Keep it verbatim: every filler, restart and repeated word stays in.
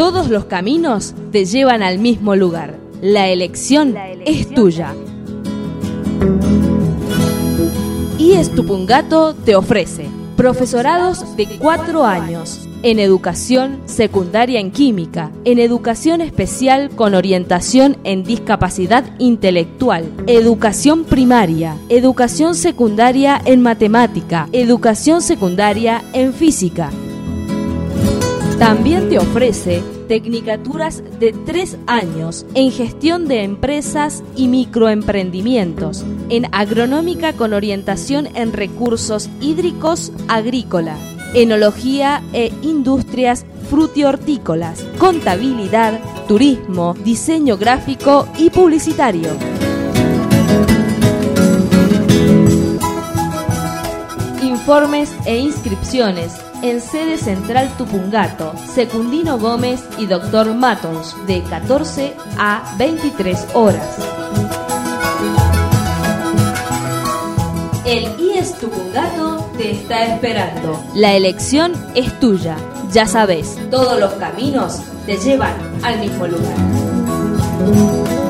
Todos los caminos te llevan al mismo lugar. La elección, La elección es tuya. I E S Tupungato te ofrece profesorados de cuatro años en educación secundaria en química, en educación especial con orientación en discapacidad intelectual, educación primaria, educación secundaria en matemática, educación secundaria en física. También te ofrece tecnicaturas de tres años en gestión de empresas y microemprendimientos, en agronómica con orientación en recursos hídricos agrícola, enología e industrias frutihortícolas, contabilidad, turismo, diseño gráfico y publicitario. Informes e inscripciones en sede central Tupungato, Secundino Gómez y Doctor Matons, de catorce a veintitrés horas. El I E S Tupungato te está esperando. La elección es tuya. Ya sabes, todos los caminos te llevan al mismo lugar.